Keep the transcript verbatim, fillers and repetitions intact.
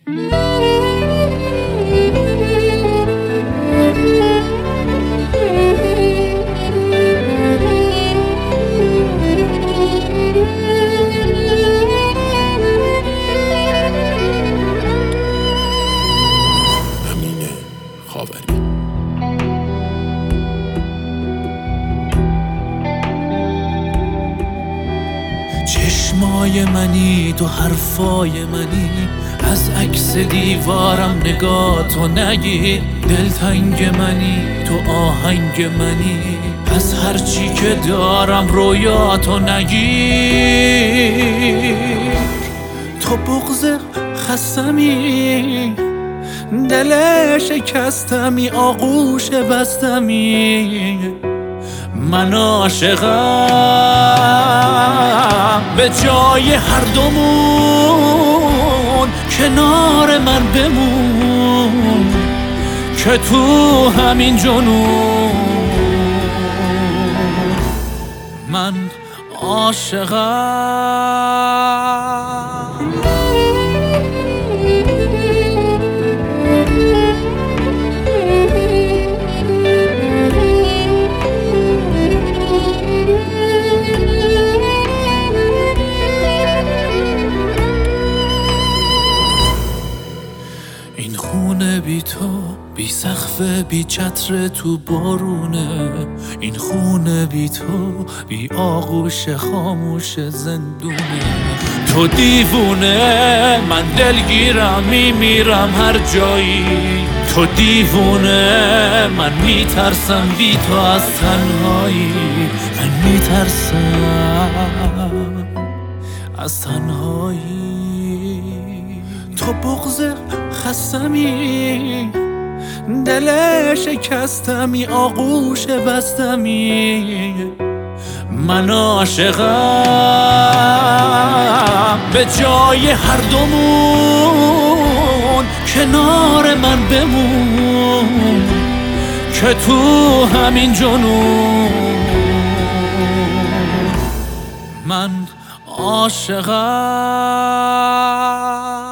چشمای منی تو حرفای منی، از عکس دیوارم نگاه تو نگیر. دلتنگ منی تو آهنگ منی، از هرچی که دارم رویا تو نگیر. تو بغض خستمی، دل شکستمی، آغوش بستمی. من عاشقم به جای هر دومون کنار من بمون، که تو همین جنون من عاشقم. این خونه بی تو، بی سقف، بی چتر تو بارونه. این خونه بی تو، بی آغوش خاموش زندونه. تو دیوونه، من دلگیرم، میمیرم هر جایی. تو دیوونه، من میترسم بی تو از تنهایی. من میترسم از تنهایی. تو بغض خستمی، دل شکستمی، آغوش بستمی. من عاشقم به جای هر دومون کنار من بمون، که تو همین جنون من عاشقم.